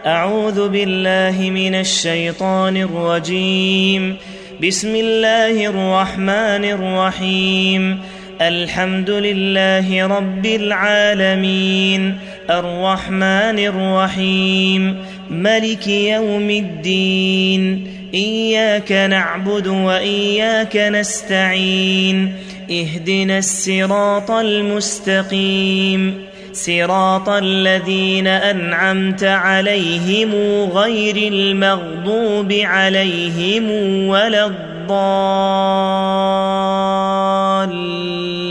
أعوذ بالله من الشيطان الرجيم. بسم الله الرحمن الرحيم. الحمد لله رب العالمين الرحمن الرحيم ملك يوم الدين إياك نعبد وإياك نستعين اهدنا الصراط المستقيم صراط الذين أنعمت عليهم غير المغضوب عليهم ولا الضالين.